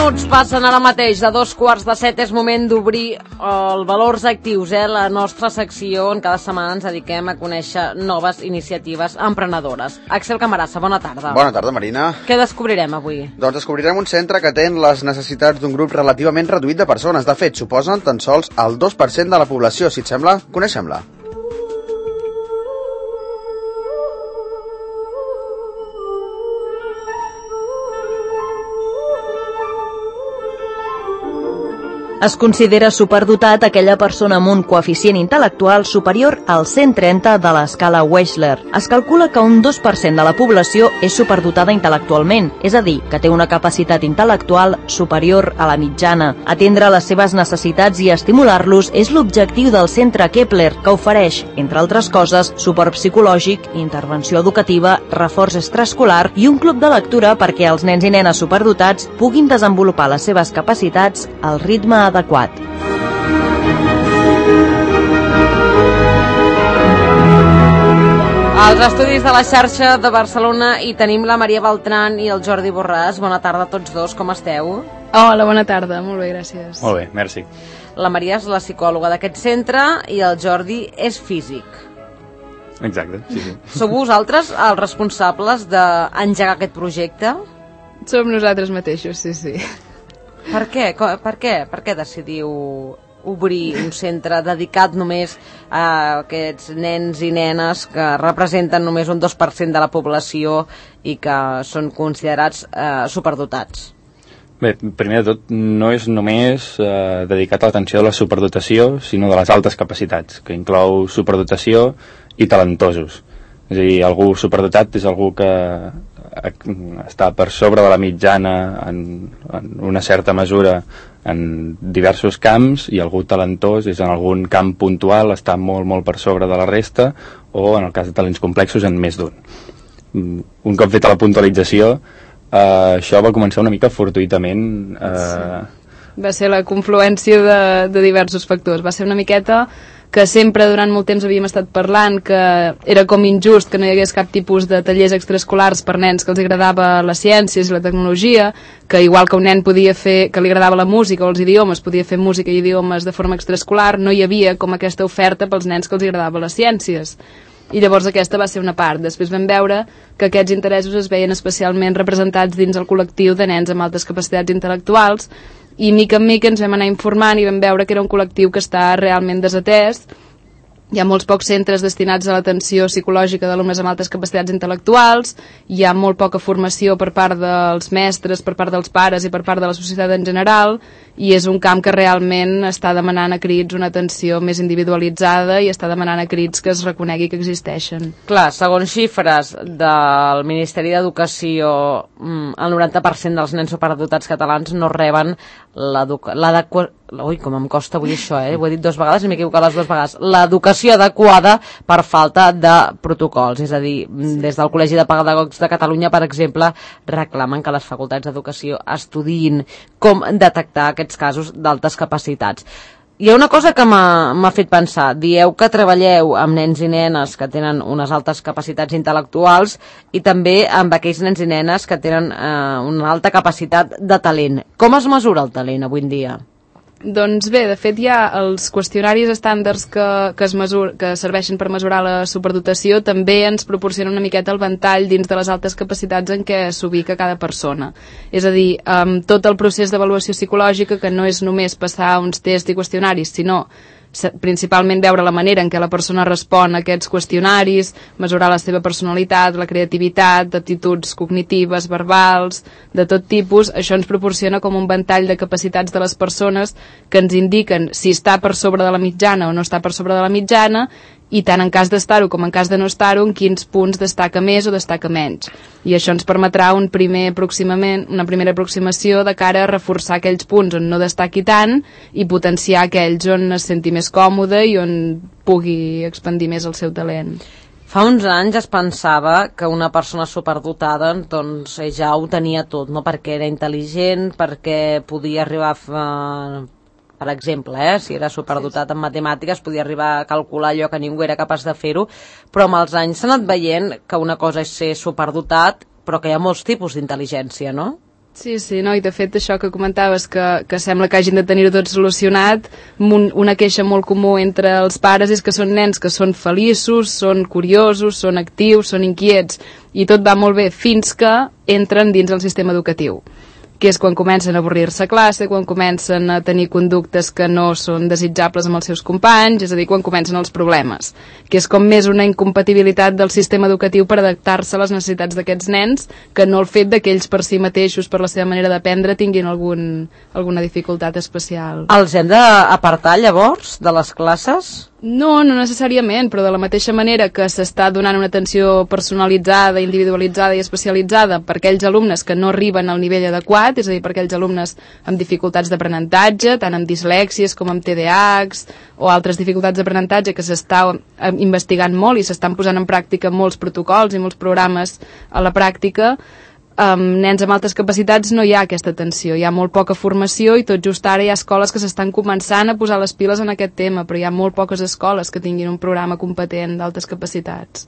minuts passen ara mateix de 2:15. És moment d'obrir els valors actius, la nostra secció on cada setmana ens dediquem a conèixer noves iniciatives emprenedores. Axel Camarasa, bona tarda. Bona tarda, Marina. Què descobrirem avui? Doncs descobrirem un centre que atén les necessitats d'un grup relativament reduït de persones. De fet, suposen tan sols el 2% de la població. Si et sembla, coneixem-la. Es considera superdotat aquella persona amb un coeficient intel·lectual superior al 130 de l'escala Wechsler. Es calcula que un 2% de la població és superdotada intel·lectualment, és a dir, que té una capacitat intel·lectual superior a la mitjana. Atendre les seves necessitats i estimular-los és l'objectiu del Centre Kepler, que ofereix, entre altres coses, suport psicològic, intervenció educativa, reforç extraescolar i un club de lectura perquè els nens i nenes superdotats puguin desenvolupar les seves capacitats al ritme adequat. Als estudis de la xarxa de Barcelona hi tenim la Maria Beltrán i el Jordi Borràs. Bona tarda a tots dos, com esteu? Hola, bona tarda, molt bé, gràcies. Molt bé, merci. La Maria és la psicòloga d'aquest centre i el Jordi és físic. Exacte, sí. Sou vosaltres els responsables d'engegar aquest projecte? Som nosaltres mateixos, sí. Per què? Per què decidiu obrir un centre dedicat només a aquests nens i nenes que representen només un 2% de la població i que són considerats superdotats? Bé, primer de tot, no és només dedicat a l'atenció de la superdotació, sinó de les altes capacitats, que inclou superdotació i talentosos. És a dir, algú superdotat és algú que està per sobre de la mitjana en una certa mesura en diversos camps, i algú talentós és en algun camp puntual, està molt per sobre de la resta, o en el cas de talents complexos en més d'un. Un cop feta la puntualització, això va començar una mica fortuïtament. Va ser la confluència de diversos factors. Va ser una miqueta que sempre durant molt temps havíem estat parlant que era com injust que no hi hagués cap tipus de tallers extraescolars per nens que els agradava les ciències i la tecnologia, que igual que un nen podia fer, que li agradava la música o els idiomes, podia fer música i idiomes de forma extraescolar, no hi havia com aquesta oferta pels nens que els agradava les ciències. I llavors aquesta va ser una part. Després vam veure que aquests interessos es veien especialment representats dins el col·lectiu de nens amb altes capacitats intel·lectuals, i mica en mica ens vam anar informant i vam veure que era un col·lectiu que està realment desatès. Hi ha molts pocs centres destinats a l'atenció psicològica d'alumnes amb altes capacitats intel·lectuals, hi ha molt poca formació per part dels mestres, per part dels pares i per part de la societat en general, i és un camp que realment està demanant a crits una atenció més individualitzada i està demanant a crits que es reconegui que existeixen. Clar, segons xifres del Ministeri d'Educació, el 90% dels nens superdotats catalans no reben Ui, com em costa avui això, ho he dit 2 vegades i m'he equivocat les 2 vegades. L'educació adequada per falta de protocols, és a dir, des del Col·legi de Pedagogs de Catalunya, per exemple, reclamen que les facultats d'educació estudiïn com detectar aquests casos d'altes capacitats. Hi ha una cosa que m'ha fet pensar. Dieu que treballeu amb nens i nenes que tenen unes altes capacitats intel·lectuals i també amb aquells nens i nenes que tenen una alta capacitat de talent. Com es mesura el talent avui en dia? Doncs bé, de fet hi ha els qüestionaris estàndards que serveixen per mesurar la superdotació, també ens proporcionen una miqueta el ventall dins de les altes capacitats en què s'ubica cada persona. És a dir, tot el procés d'avaluació psicològica, que no és només passar uns tests i qüestionaris, sinó principalment veure la manera en què la persona respon a aquests qüestionaris, mesurar la seva personalitat, la creativitat, aptituds cognitives, verbals, de tot tipus. Això ens proporciona com un ventall de capacitats de les persones que ens indiquen si està per sobre de la mitjana o no està per sobre de la mitjana, i tant en cas d'estar-ho com en cas de no estar-ho, en quins punts destaca més o destaca menys. I això ens permetrà una primera aproximació de cara a reforçar aquells punts on no destaqui tant i potenciar aquells on es senti més còmode i on pugui expandir més el seu talent. Fa uns anys es pensava que una persona superdotada doncs, ja ho tenia tot, no? Perquè era intel·ligent, perquè podia arribar a per exemple, si era superdotat en matemàtiques, podia arribar a calcular allò que ningú era capaç de fer-ho, però amb els anys s'ha anat veient que una cosa és ser superdotat, però que hi ha molts tipus d'intel·ligència, no? Sí, no? I de fet això que comentaves, que sembla que hagin de tenir-ho tot solucionat, una queixa molt comú entre els pares és que són nens que són feliços, són curiosos, són actius, són inquiets, i tot va molt bé fins que entren dins el sistema educatiu, que és quan comencen a avorrir-se a classe, quan comencen a tenir conductes que no són desitjables amb els seus companys, és a dir, quan comencen els problemes, que és com més una incompatibilitat del sistema educatiu per adaptar-se a les necessitats d'aquests nens, que no el fet de que ells per si mateixos, per la seva manera d'aprendre, tinguin alguna dificultat especial. Els hem d'apartar, llavors, de les classes? No necessàriament, però de la mateixa manera que s'està donant una atenció personalitzada, individualitzada i especialitzada per aquells alumnes que no arriben al nivell adequat, és a dir, per aquells alumnes amb dificultats d'aprenentatge, tant amb dislèxies com amb TDAHs o altres dificultats d'aprenentatge, que s'està investigant molt i s'estan posant en pràctica molts protocols i molts programes a la pràctica. Nens amb altes capacitats no hi ha aquesta atenció, hi ha molt poca formació i tot just ara hi ha escoles que s'estan començant a posar les piles en aquest tema, però hi ha molt poques escoles que tinguin un programa competent d'altes capacitats.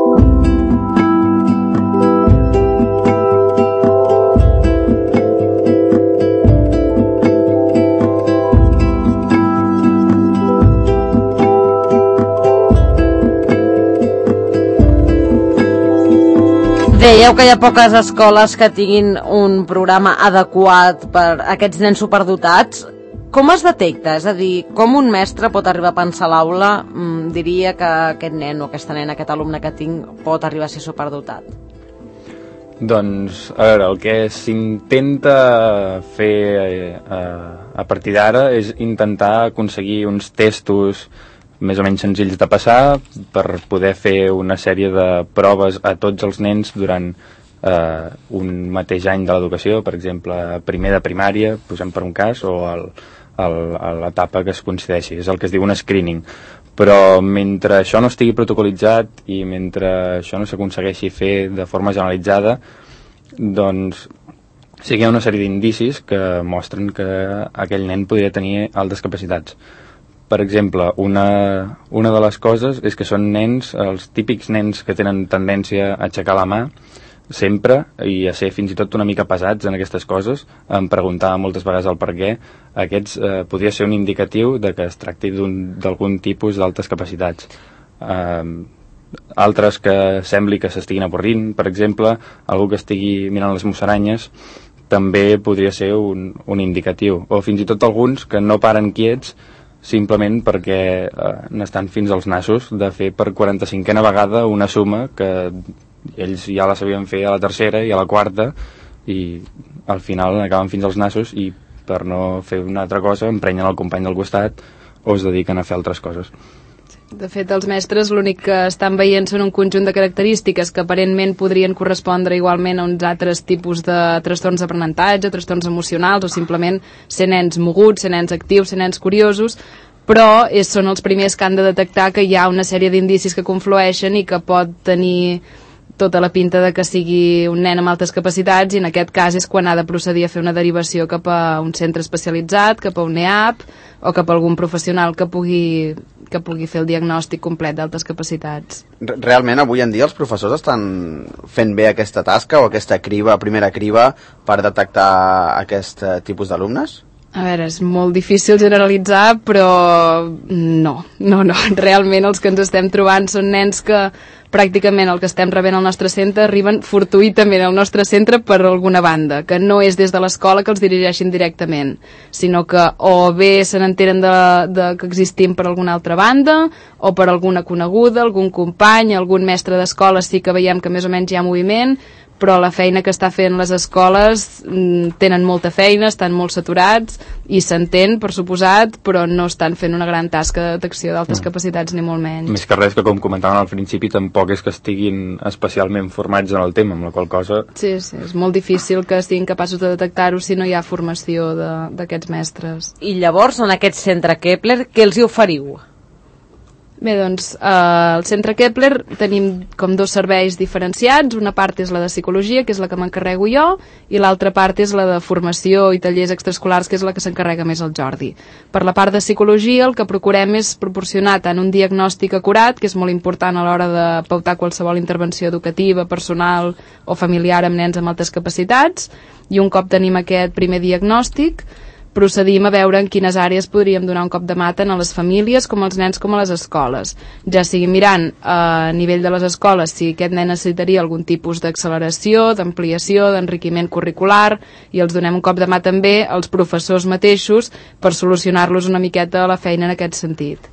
Dèieu que hi ha poques escoles que tinguin un programa adequat per a aquests nens superdotats. Com es detecta? És a dir, com un mestre pot arribar a pensar a l'aula, diria que aquest nen o aquesta nena, aquest alumne que tinc, pot arribar a ser superdotat? Doncs, a veure, el que s'intenta fer a partir d'ara és intentar aconseguir uns testos més o menys senzills de passar per poder fer una sèrie de proves a tots els nens durant un mateix any de l'educació, per exemple, primer de primària, posem per un cas, o a l'etapa que es coincideixi. És el que es diu un screening. Però mentre això no estigui protocolitzat i mentre això no s'aconsegueixi fer de forma generalitzada, doncs sí que hi ha una sèrie d'indicis que mostren que aquell nen podria tenir altes capacitats. Per exemple, una de les coses és que són nens, els típics nens que tenen tendència a aixecar la mà sempre i a ser fins i tot una mica pesats en aquestes coses. Em preguntava moltes vegades el per què. Aquests podria ser un indicatiu de que es tracti d'algun tipus d'altes capacitats. Altres que sembli que s'estiguin avorrint, per exemple, algú que estigui mirant les musaranyes, també podria ser un indicatiu. O fins i tot alguns que no paren quiets simplement perquè n'estan fins als nassos de fer per 45a vegada una suma que ells ja la sabien fer a la tercera i a la quarta i al final acaben fins als nassos i per no fer una altra cosa emprenyen el company del costat o es dediquen a fer altres coses. De fet, els mestres l'únic que estan veient són un conjunt de característiques que aparentment podrien correspondre igualment a uns altres tipus de trastorns d'aprenentatge, trastorns emocionals o simplement ser nens moguts, ser nens actius, ser nens curiosos, però són els primers que han de detectar que hi ha una sèrie d'indicis que conflueixen i que pot tenir tota la pinta de que sigui un nen amb altes capacitats i en aquest cas és quan ha de procedir a fer una derivació cap a un centre especialitzat, cap a un EAP o cap a algun professional que pugui fer el diagnòstic complet d'altes capacitats. Realment avui en dia els professors estan fent bé aquesta tasca o aquesta primera criba per detectar aquest tipus d'alumnes? A veure, és molt difícil generalitzar, però no. Realment els que ens estem trobant són nens que pràcticament el que estem rebent al nostre centre arriben fortuïtament al nostre centre per alguna banda, que no és des de l'escola que els dirigeixin directament, sinó que o bé se n'enteren de que existim per alguna altra banda, o per alguna coneguda, algun company, algun mestre d'escola sí que veiem que més o menys hi ha moviment, però la feina que està fent les escoles tenen molta feina, estan molt saturats i s'entén, per suposat, però no estan fent una gran tasca de detecció d'altes capacitats ni molt menys. Més que res que, com comentaven al principi, tampoc és que estiguin especialment formats en el tema, amb la qual cosa... Sí, és molt difícil que estiguin capaços de detectar-ho si no hi ha formació d'aquests mestres. I llavors, en aquest centre Kepler, què els hi oferiu? Bé, doncs, al Centre Kepler tenim com 2 serveis diferenciats. Una part és la de psicologia, que és la que m'encarrego jo, i l'altra part és la de formació i tallers extraescolars, que és la que s'encarrega més el Jordi. Per la part de psicologia, el que procurem és proporcionar tant un diagnòstic acurat, que és molt important a l'hora de pautar qualsevol intervenció educativa, personal o familiar amb nens amb altes capacitats, i un cop tenim aquest primer diagnòstic, procedim a veure en quines àrees podríem donar un cop de mà tant a les famílies com als nens com a les escoles. Ja sigui mirant a nivell de les escoles si aquest nen necessitaria algun tipus d'acceleració, d'ampliació, d'enriquiment curricular, i els donem un cop de mà també als professors mateixos per solucionar-los una miqueta la feina en aquest sentit.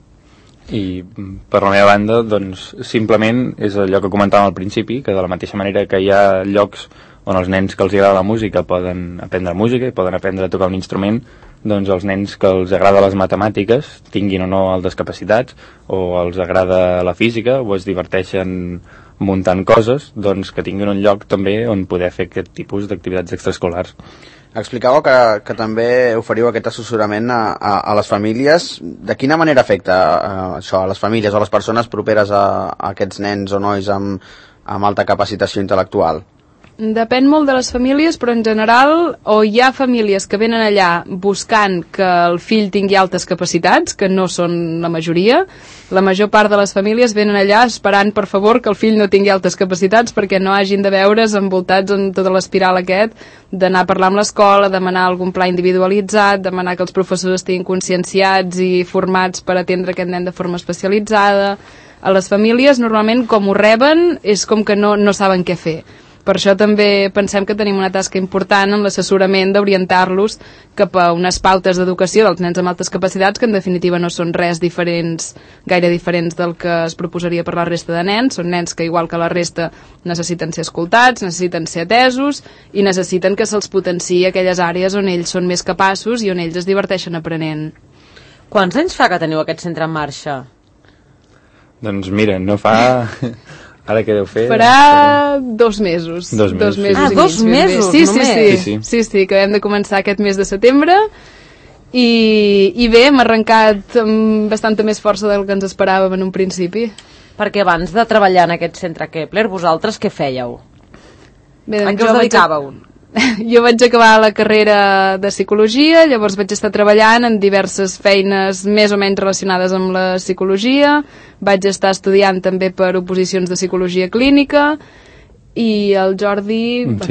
I per la meva banda, doncs, simplement és allò que comentàvem al principi, que de la mateixa manera que hi ha llocs on els nens que els agrada la música poden aprendre música i poden aprendre a tocar un instrument, doncs els nens que els agrada les matemàtiques, tinguin o no altes capacitats, o els agrada la física, o es diverteixen muntant coses, doncs que tinguin un lloc també on poder fer aquest tipus d'activitats extraescolars. Explicàveu que també oferiu aquest assessorament a les famílies. De quina manera afecta això a les famílies o a les persones properes a aquests nens o nois amb alta capacitació intel·lectual? Depèn molt de les famílies, però en general o hi ha famílies que venen allà buscant que el fill tingui altes capacitats, que no són la majoria. La major part de les famílies venen allà esperant, per favor, que el fill no tingui altes capacitats perquè no hagin de veure's envoltats en tota l'espiral aquest d'anar a parlar amb l'escola, demanar algun pla individualitzat, demanar que els professors estiguin conscienciats i formats per atendre aquest nen de forma especialitzada. A les famílies, normalment, com ho reben, és com que no saben què fer. Per això també pensem que tenim una tasca important en l'assessorament d'orientar-los cap a unes pautes d'educació dels nens amb altes capacitats que en definitiva no són res diferents, gaire diferents del que es proposaria per la resta de nens. Són nens que, igual que la resta, necessiten ser escoltats, necessiten ser atesos i necessiten que se'ls potenciï aquelles àrees on ells són més capaços i on ells es diverteixen aprenent. Quants anys fa que teniu aquest centre en marxa? Doncs mira, no fa... Ara què deu fer? Farà 2 mesos. 2 mesos. 2 mesos. 2 mesos, només? Sí, que hem de començar aquest mes de setembre i bé, hem arrencat amb bastanta més força del que ens esperàvem en un principi. Perquè abans de treballar en aquest centre Kepler, vosaltres què fèieu? Bé, a què us dedicàveu? Jo vaig acabar la carrera de psicologia, llavors vaig estar treballant en diverses feines més o menys relacionades amb la psicologia, vaig estar estudiant també per oposicions de psicologia clínica i el Jordi... Sí,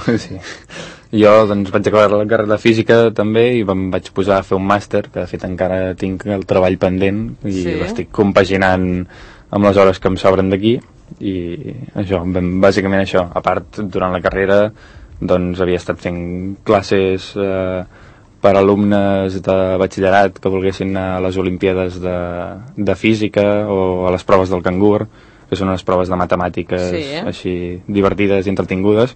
jo doncs vaig acabar la carrera de física també i em vaig posar a fer un màster, que de fet encara tinc el treball pendent i l'estic compaginant amb les hores que em sobren d'aquí i això, bàsicament això. A part, durant la carrera doncs havia estat fent classes per alumnes de batxillerat que volguessin anar a les Olimpíades de física o a les proves del cangur, que són unes proves de matemàtiques així divertides i entretingudes,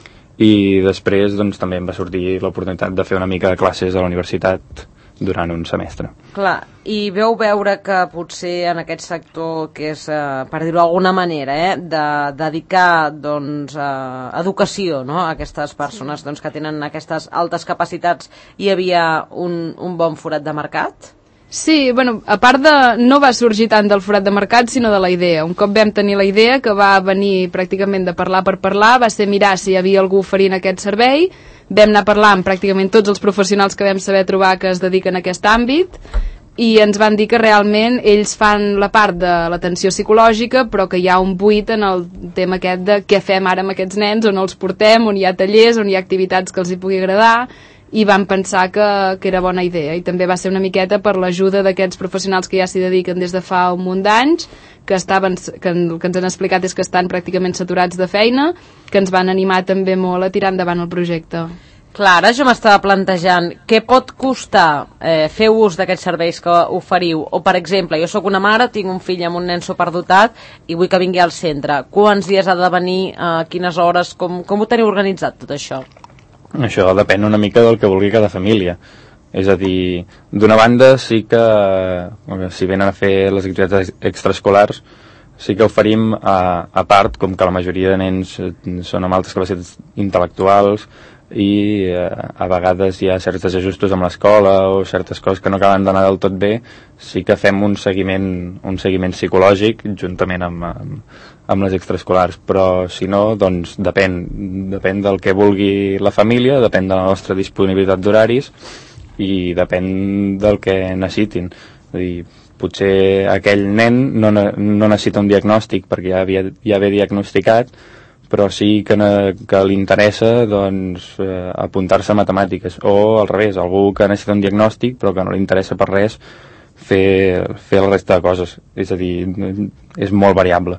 i després doncs, també em va sortir l'oportunitat de fer una mica de classes a la universitat durant un semestre. Clar, i veu veure que potser en aquest sector, que és, per dir-ho d'alguna manera, de dedicar doncs, educació, no?, a aquestes persones doncs, que tenen aquestes altes capacitats, hi havia un bon forat de mercat? Sí, bueno, a part de... no va sorgir tant del forat de mercat, sinó de la idea. Un cop vam tenir la idea, que va venir pràcticament de parlar per parlar, va ser mirar si hi havia algú oferint aquest servei, vam anar a parlar amb pràcticament tots els professionals que vam saber trobar que es dediquen a aquest àmbit i ens van dir que realment ells fan la part de l'atenció psicològica, però que hi ha un buit en el tema aquest de què fem ara amb aquests nens, on els portem, on hi ha tallers, on hi ha activitats que els hi pugui agradar, i vam pensar que era bona idea. I també va ser una miqueta per l'ajuda d'aquests professionals que ja s'hi dediquen des de fa un munt d'anys, que el que ens han explicat és que estan pràcticament saturats de feina, que ens van animar també molt a tirar endavant el projecte. Clar, ara jo m'estava plantejant què pot costar fer ús d'aquests serveis que oferiu, o per exemple, jo sóc una mare, tinc un fill amb un nen superdotat i vull que vingui al centre. Quants dies ha de venir, a quines hores, com ho teniu organitzat tot això? Això depèn una mica del que vulgui cada família. És a dir, d'una banda sí que si venen a fer les activitats extraescolars sí que oferim a part, com que la majoria de nens són amb altes capacitats intel·lectuals, i a vegades hi ha certs desajustos amb l'escola o certes coses que no acaben d'anar del tot bé. Sí que fem un seguiment psicològic juntament amb les extraescolars, però si no, doncs depèn del que vulgui la família, depèn de la nostra disponibilitat d'horaris i depèn del que necessitin. És a dir, potser aquell nen no necessita un diagnòstic perquè ja ve diagnosticat, però sí que li interessa doncs, apuntar-se a matemàtiques, o al revés, algú que necessita un diagnòstic però que no li interessa per res fer la resta de coses. És a dir, és molt variable.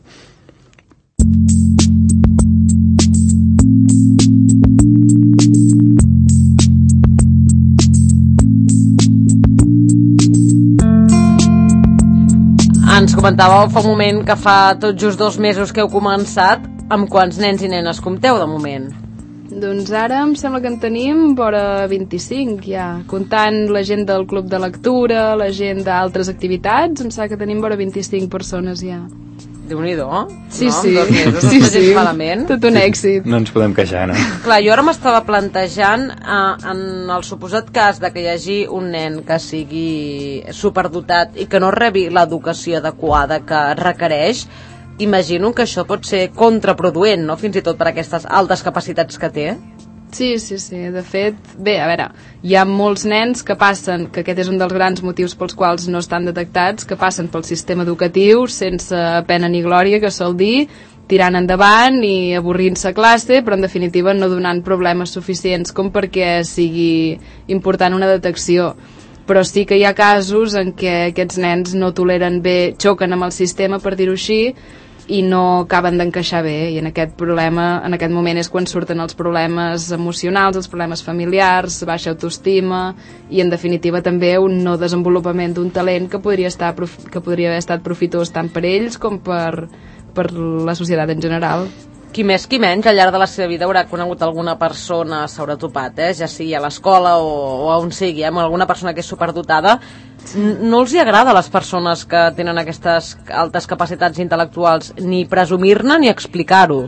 Ens comentàveu fa un moment que fa tot just 2 mesos que heu començat. Amb quants nens i nenes compteu de moment? Doncs ara em sembla que en tenim vora 25 ja, comptant la gent del club de lectura, la gent d'altres activitats, em sembla que tenim vora 25 persones ja. Déu-n'hi-do, sí, no? Sí. En 2 mesos, sí, no està sí. gens malament. Tot un èxit. No ens podem queixar, no? Clar, jo ara m'estava plantejant en el suposat cas de que hi hagi un nen que sigui superdotat i que no rebi l'educació adequada que requereix. Imagino que això pot ser contraproduent, no? Fins i tot per aquestes altes capacitats que té. Sí. De fet, bé, a veure, hi ha molts nens que passen, que aquest és un dels grans motius pels quals no estan detectats, que passen pel sistema educatiu sense pena ni glòria, que sol dir, tirant endavant i avorrint-se a classe, però en definitiva no donant problemes suficients com perquè sigui important una detecció. Però sí que hi ha casos en què aquests nens no toleren bé, xoquen amb el sistema, per dir-ho així, i no acaben d'encaixar bé, i en aquest moment és quan surten els problemes emocionals, els problemes familiars, baixa autoestima i en definitiva també un no desenvolupament d'un talent que podria haver estat profitós tant per ells com per la societat en general. Qui més qui menys al llarg de la seva vida haurà conegut alguna persona, s'haurà topat, ja sigui a l'escola o on sigui, amb alguna persona que és superdotada. No els hi agrada a les persones que tenen aquestes altes capacitats intel·lectuals ni presumir-ne ni explicar-ho?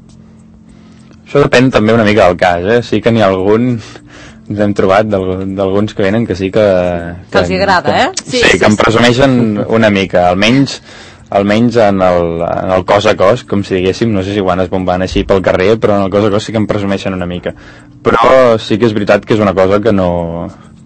Això depèn també una mica del cas, Sí que n'hi ha algun, ens hem trobat d'alguns que venen que sí que els hi agrada, Sí, que en presumeixen una mica, almenys en el cos a cos, com si diguéssim, no sé si quan es bomben així pel carrer, però en el cos a cos sí que em presumeixen una mica. Però sí que és veritat que és una cosa que no...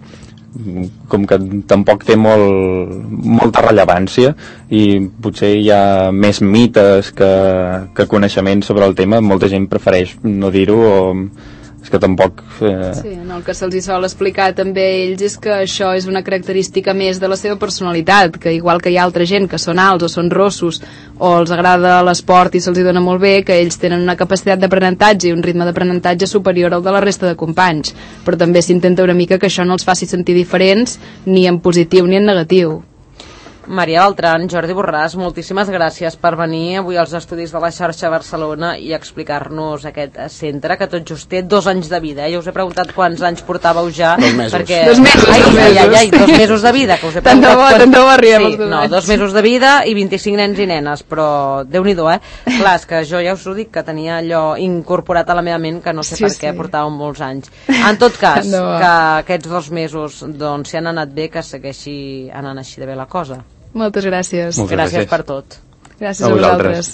com que tampoc té molta rellevància i potser hi ha més mites que coneixements sobre el tema. Molta gent prefereix no dir-ho o... és que tampoc... Sí, el que se'ls sol explicar també a ells és que això és una característica més de la seva personalitat, que igual que hi ha altra gent que són alts o són rossos o els agrada l'esport i se'ls dona molt bé, que ells tenen una capacitat d'aprenentatge i un ritme d'aprenentatge superior al de la resta de companys, però també s'intenta una mica que això no els faci sentir diferents ni en positiu ni en negatiu. Maria Beltran, Jordi Borràs, moltíssimes gràcies per venir avui als estudis de la xarxa Barcelona i explicar-nos aquest centre que tot just té 2 anys de vida. Jo us he preguntat quants anys portàveu ja. 2 mesos. Perquè... 2 mesos. Ai, 2 mesos de vida. Que us he preguntat tant de bo arribem als 2 anys. 2 mesos de vida i 25 nens i nenes, però Déu-n'hi-do, Clar, és que jo ja us ho dic, que tenia allò incorporat a la meva ment, que no sé per què portàveu molts anys. En tot cas, que aquests 2 mesos doncs, si han anat bé, que segueixi anant així de bé la cosa. Moltes gràcies. Gràcies per tot. Gràcies a vosaltres.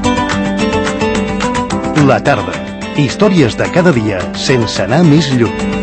La tarda. Històries de cada dia sense anar més lluny.